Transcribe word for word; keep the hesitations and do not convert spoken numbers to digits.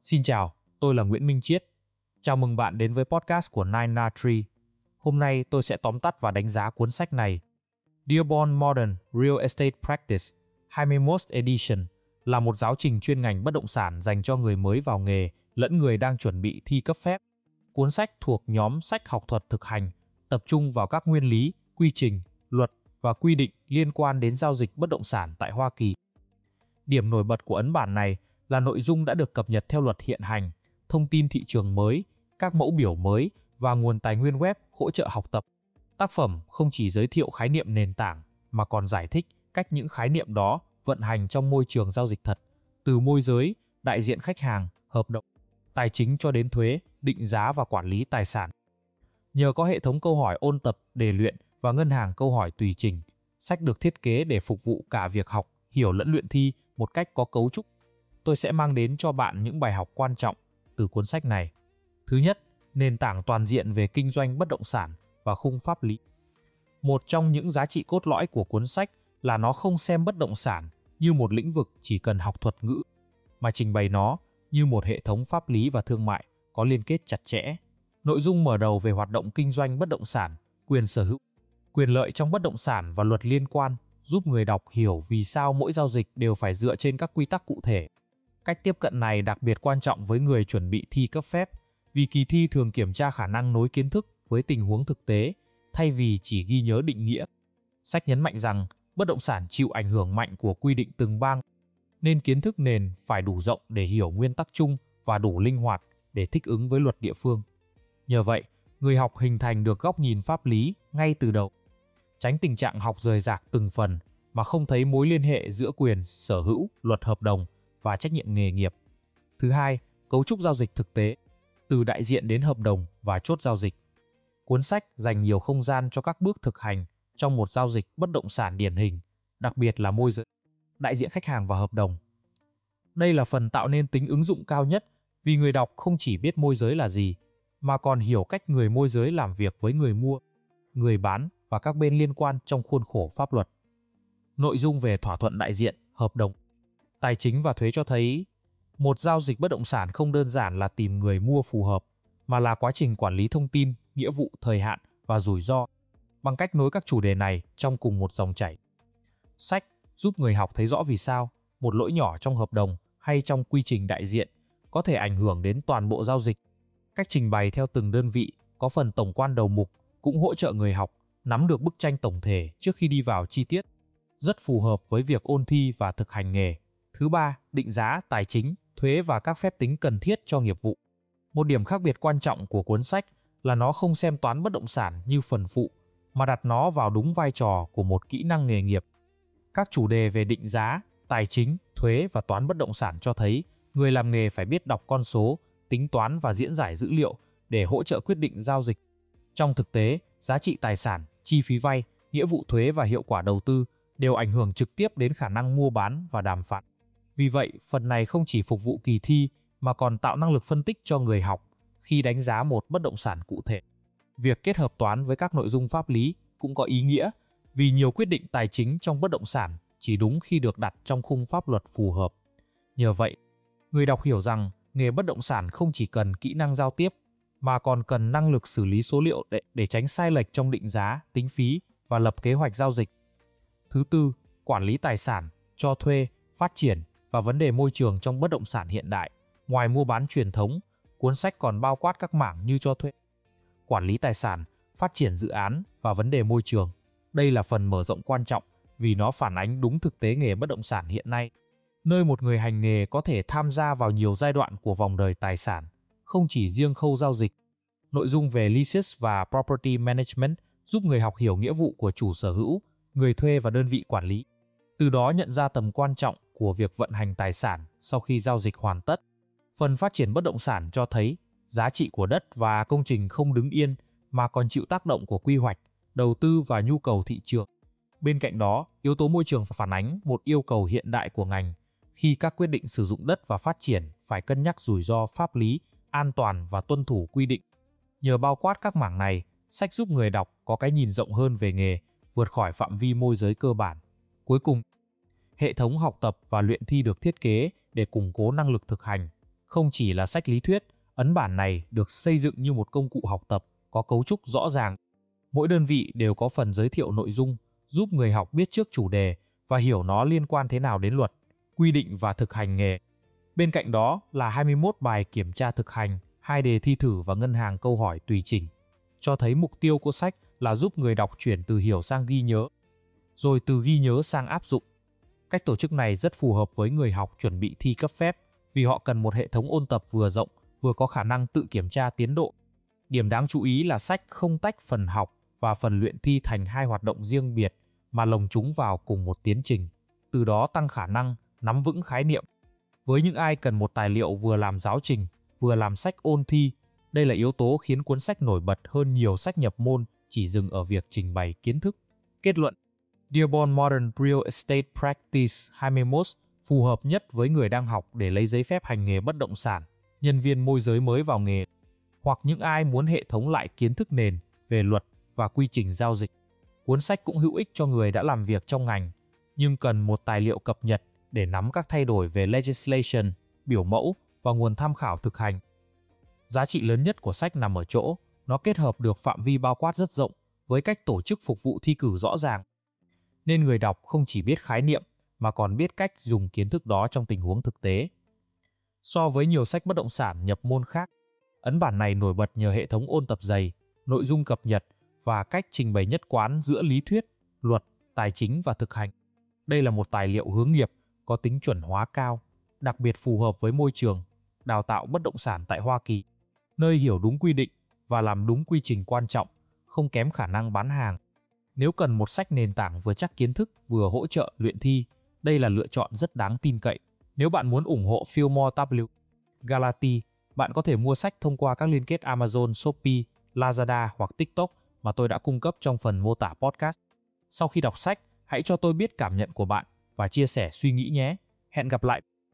Xin chào, tôi là Nguyễn Minh Chiết. Chào mừng bạn đến với podcast của Nine Na Tree. Hôm nay tôi sẽ tóm tắt và đánh giá cuốn sách này. Dearborn Modern Real Estate Practice hai mươi mốt Edition là một giáo trình chuyên ngành bất động sản dành cho người mới vào nghề lẫn người đang chuẩn bị thi cấp phép. Cuốn sách thuộc nhóm sách học thuật thực hành, tập trung vào các nguyên lý, quy trình, luật và quy định liên quan đến giao dịch bất động sản tại Hoa Kỳ. Điểm nổi bật của ấn bản này là nội dung đã được cập nhật theo luật hiện hành, thông tin thị trường mới, các mẫu biểu mới và nguồn tài nguyên web hỗ trợ học tập. Tác phẩm không chỉ giới thiệu khái niệm nền tảng mà còn giải thích cách những khái niệm đó vận hành trong môi trường giao dịch thật, từ môi giới, đại diện khách hàng, hợp đồng, tài chính cho đến thuế, định giá và quản lý tài sản. Nhờ có hệ thống câu hỏi ôn tập, đề luyện và ngân hàng câu hỏi tùy chỉnh, sách được thiết kế để phục vụ cả việc học, hiểu lẫn luyện thi một cách có cấu trúc. Tôi sẽ mang đến cho bạn những bài học quan trọng từ cuốn sách này. Thứ nhất, nền tảng toàn diện về kinh doanh bất động sản và khung pháp lý. Một trong những giá trị cốt lõi của cuốn sách là nó không xem bất động sản như một lĩnh vực chỉ cần học thuật ngữ, mà trình bày nó như một hệ thống pháp lý và thương mại có liên kết chặt chẽ. Nội dung mở đầu về hoạt động kinh doanh bất động sản, quyền sở hữu, quyền lợi trong bất động sản và luật liên quan giúp người đọc hiểu vì sao mỗi giao dịch đều phải dựa trên các quy tắc cụ thể. Cách tiếp cận này đặc biệt quan trọng với người chuẩn bị thi cấp phép, vì kỳ thi thường kiểm tra khả năng nối kiến thức với tình huống thực tế, thay vì chỉ ghi nhớ định nghĩa. Sách nhấn mạnh rằng bất động sản chịu ảnh hưởng mạnh của quy định từng bang, nên kiến thức nền phải đủ rộng để hiểu nguyên tắc chung và đủ linh hoạt để thích ứng với luật địa phương. Nhờ vậy, người học hình thành được góc nhìn pháp lý ngay từ đầu, tránh tình trạng học rời rạc từng phần mà không thấy mối liên hệ giữa quyền sở hữu, luật hợp đồng và trách nhiệm nghề nghiệp. Thứ hai, cấu trúc giao dịch thực tế, từ đại diện đến hợp đồng và chốt giao dịch. Cuốn sách dành nhiều không gian cho các bước thực hành trong một giao dịch bất động sản điển hình, đặc biệt là môi giới, đại diện khách hàng và hợp đồng. Đây là phần tạo nên tính ứng dụng cao nhất, vì người đọc không chỉ biết môi giới là gì, mà còn hiểu cách người môi giới làm việc với người mua, người bán và các bên liên quan trong khuôn khổ pháp luật. Nội dung về thỏa thuận đại diện, hợp đồng, tài chính và thuế cho thấy một giao dịch bất động sản không đơn giản là tìm người mua phù hợp, mà là quá trình quản lý thông tin, nghĩa vụ, thời hạn và rủi ro bằng cách nối các chủ đề này trong cùng một dòng chảy. Sách giúp người học thấy rõ vì sao một lỗi nhỏ trong hợp đồng hay trong quy trình đại diện có thể ảnh hưởng đến toàn bộ giao dịch. Cách trình bày theo từng đơn vị có phần tổng quan đầu mục cũng hỗ trợ người học nắm được bức tranh tổng thể trước khi đi vào chi tiết, rất phù hợp với việc ôn thi và thực hành nghề. Thứ ba, định giá, tài chính, thuế và các phép tính cần thiết cho nghiệp vụ. Một điểm khác biệt quan trọng của cuốn sách là nó không xem toán bất động sản như phần phụ, mà đặt nó vào đúng vai trò của một kỹ năng nghề nghiệp. Các chủ đề về định giá, tài chính, thuế và toán bất động sản cho thấy người làm nghề phải biết đọc con số, tính toán và diễn giải dữ liệu để hỗ trợ quyết định giao dịch. Trong thực tế, giá trị tài sản, chi phí vay, nghĩa vụ thuế và hiệu quả đầu tư đều ảnh hưởng trực tiếp đến khả năng mua bán và đàm phán. Vì vậy, phần này không chỉ phục vụ kỳ thi mà còn tạo năng lực phân tích cho người học khi đánh giá một bất động sản cụ thể. Việc kết hợp toán với các nội dung pháp lý cũng có ý nghĩa, vì nhiều quyết định tài chính trong bất động sản chỉ đúng khi được đặt trong khung pháp luật phù hợp. Nhờ vậy, người đọc hiểu rằng nghề bất động sản không chỉ cần kỹ năng giao tiếp, mà còn cần năng lực xử lý số liệu để, để tránh sai lệch trong định giá, tính phí và lập kế hoạch giao dịch. Thứ tư, quản lý tài sản, cho thuê, phát triển và vấn đề môi trường trong bất động sản hiện đại. Ngoài mua bán truyền thống, cuốn sách còn bao quát các mảng như cho thuê, quản lý tài sản, phát triển dự án và vấn đề môi trường. Đây là phần mở rộng quan trọng vì nó phản ánh đúng thực tế nghề bất động sản hiện nay, nơi một người hành nghề có thể tham gia vào nhiều giai đoạn của vòng đời tài sản, không chỉ riêng khâu giao dịch. Nội dung về leases và property management giúp người học hiểu nghĩa vụ của chủ sở hữu, người thuê và đơn vị quản lý, từ đó nhận ra tầm quan trọng của việc vận hành tài sản sau khi giao dịch hoàn tất. Phần phát triển bất động sản cho thấy giá trị của đất và công trình không đứng yên mà còn chịu tác động của quy hoạch, đầu tư và nhu cầu thị trường. Bên cạnh đó, yếu tố môi trường phản ánh một yêu cầu hiện đại của ngành, khi các quyết định sử dụng đất và phát triển phải cân nhắc rủi ro pháp lý, an toàn và tuân thủ quy định. Nhờ bao quát các mảng này, sách giúp người đọc có cái nhìn rộng hơn về nghề, vượt khỏi phạm vi môi giới cơ bản. Cuối cùng, hệ thống học tập và luyện thi được thiết kế để củng cố năng lực thực hành, Không chỉ là sách lý thuyết, ấn bản này được xây dựng như một công cụ học tập có cấu trúc rõ ràng. Mỗi đơn vị đều có phần giới thiệu nội dung, giúp người học biết trước chủ đề và hiểu nó liên quan thế nào đến luật, quy định và thực hành nghề. Bên cạnh đó là hai mươi mốt bài kiểm tra thực hành, hai đề thi thử và ngân hàng câu hỏi tùy chỉnh, cho thấy mục tiêu của sách là giúp người đọc chuyển từ hiểu sang ghi nhớ, rồi từ ghi nhớ sang áp dụng. Cách tổ chức này rất phù hợp với người học chuẩn bị thi cấp phép vì họ cần một hệ thống ôn tập vừa rộng, vừa có khả năng tự kiểm tra tiến độ. Điểm đáng chú ý là sách không tách phần học và phần luyện thi thành hai hoạt động riêng biệt mà lồng chúng vào cùng một tiến trình, từ đó tăng khả năng nắm vững khái niệm. Với những ai cần một tài liệu vừa làm giáo trình, vừa làm sách ôn thi, đây là yếu tố khiến cuốn sách nổi bật hơn nhiều sách nhập môn chỉ dừng ở việc trình bày kiến thức. Kết luận: Dearborn Modern Real Estate Practice hai mươi mốt phù hợp nhất với người đang học để lấy giấy phép hành nghề bất động sản, nhân viên môi giới mới vào nghề, hoặc những ai muốn hệ thống lại kiến thức nền về luật và quy trình giao dịch. Cuốn sách cũng hữu ích cho người đã làm việc trong ngành, nhưng cần một tài liệu cập nhật để nắm các thay đổi về legislation, biểu mẫu và nguồn tham khảo thực hành. Giá trị lớn nhất của sách nằm ở chỗ, nó kết hợp được phạm vi bao quát rất rộng với cách tổ chức phục vụ thi cử rõ ràng. Nên người đọc không chỉ biết khái niệm mà còn biết cách dùng kiến thức đó trong tình huống thực tế. So với nhiều sách bất động sản nhập môn khác, ấn bản này nổi bật nhờ hệ thống ôn tập dày, nội dung cập nhật và cách trình bày nhất quán giữa lý thuyết, luật, tài chính và thực hành. Đây là một tài liệu hướng nghiệp có tính chuẩn hóa cao, đặc biệt phù hợp với môi trường đào tạo bất động sản tại Hoa Kỳ, nơi hiểu đúng quy định và làm đúng quy trình quan trọng, không kém khả năng bán hàng. Nếu cần một sách nền tảng vừa chắc kiến thức vừa hỗ trợ luyện thi, đây là lựa chọn rất đáng tin cậy. Nếu bạn muốn ủng hộ Fillmore W. Galati, bạn có thể mua sách thông qua các liên kết Amazon, Shopee, Lazada hoặc TikTok mà tôi đã cung cấp trong phần mô tả podcast. Sau khi đọc sách, hãy cho tôi biết cảm nhận của bạn và chia sẻ suy nghĩ nhé. Hẹn gặp lại!